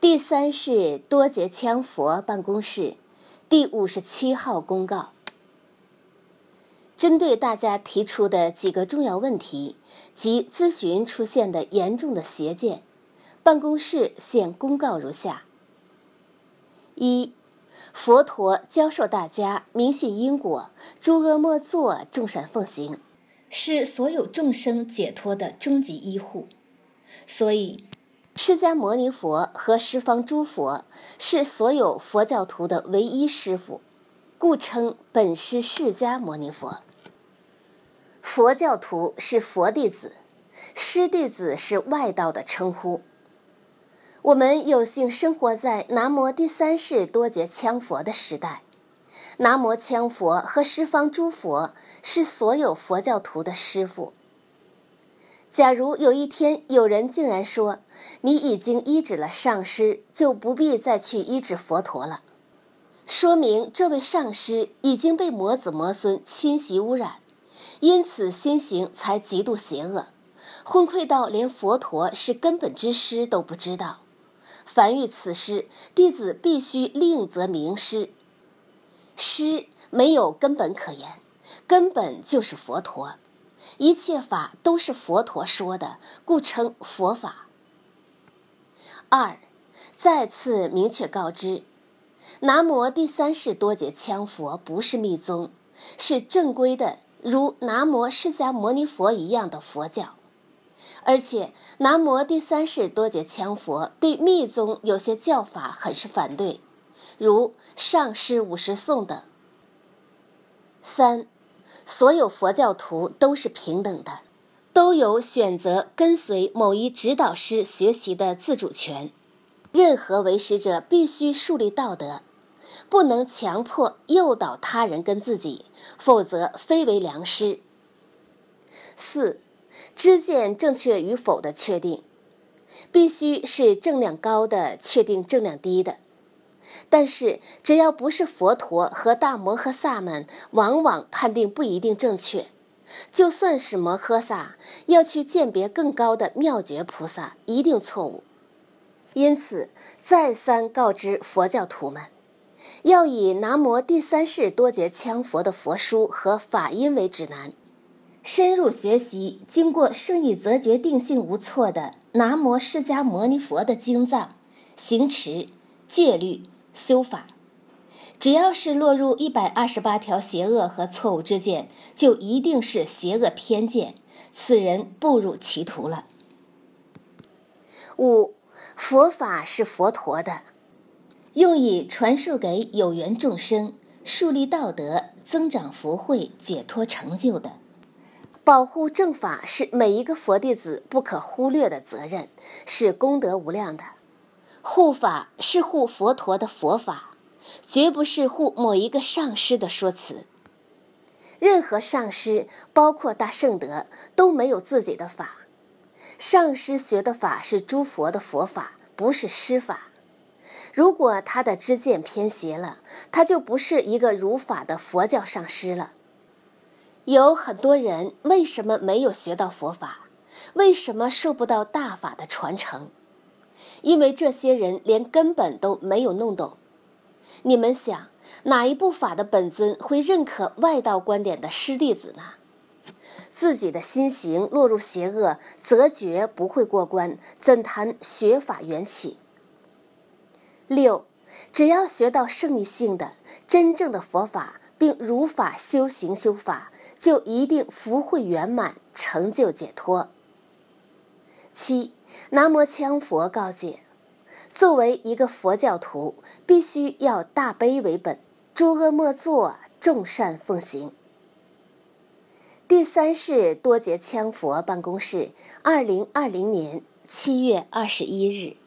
第三世多杰羌佛办公室第57号公告。针对大家提出的几个重要问题及咨询出现的严重的邪见，办公室现公告如下：一、佛陀教授大家明信因果，诸恶莫作，众善奉行，是所有众生解脱的终极医护。所以释迦牟尼佛和十方诸佛是所有佛教徒的唯一师父，故称本师释迦牟尼佛。佛教徒是佛弟子，师弟子是外道的称呼。我们有幸生活在南无第三世多杰羌佛的时代，南无羌佛和十方诸佛是所有佛教徒的师父。假如有一天有人竟然说你已经医治了上师，就不必再去医治佛陀了，说明这位上师已经被魔子魔孙侵袭污染，因此心行才极度邪恶，昏聩到连佛陀是根本之师都不知道。凡遇此师，弟子必须另择名师。师没有根本可言，根本就是佛陀，一切法都是佛陀说的，故称佛法。二、再次明确告知，南无第三世多杰羌佛不是密宗，是正规的如南无释迦牟尼佛一样的佛教。而且南无第三世多杰羌佛对密宗有些教法很是反对，如上师50颂等。三、所有佛教徒都是平等的，都有选择跟随某一指导师学习的自主权。任何为师者必须树立道德，不能强迫诱导他人跟自己，否则非为良师。四、知见正确与否的确定，必须是正量高的确定正量低的。但是只要不是佛陀和大摩诃萨们，往往判定不一定正确。就算是摩诃萨，要去鉴别更高的妙觉菩萨，一定错误。因此再三告知佛教徒们，要以南无第三世多杰羌佛的佛书和法音为指南，深入学习经过圣意则觉定性无错的南无释迦牟尼佛的经藏、行持、戒律、修法。只要是落入128条邪恶和错误之见，就一定是邪恶偏见，此人步入歧途了。五、佛法是佛陀的，用以传授给有缘众生，树立道德，增长福慧，解脱成就的。保护正法是每一个佛弟子不可忽略的责任，是功德无量的。护法是护佛陀的佛法，绝不是护某一个上师的说辞。任何上师，包括大圣德，都没有自己的法。上师学的法是诸佛的佛法，不是师法。如果他的知见偏邪了，他就不是一个如法的佛教上师了。有很多人为什么没有学到佛法？为什么受不到大法的传承？因为这些人连根本都没有弄懂。你们想，哪一部法的本尊会认可外道观点的师弟子呢？自己的心行落入邪恶，则绝不会过关，怎谈学法缘起？六、只要学到圣意性的真正的佛法，并如法修行修法，就一定福慧圆满，成就解脱。七、南无羌佛告诫，作为一个佛教徒，必须要大悲为本，诸恶莫作，众善奉行。第三世多杰羌佛办公室，2020年7月21日。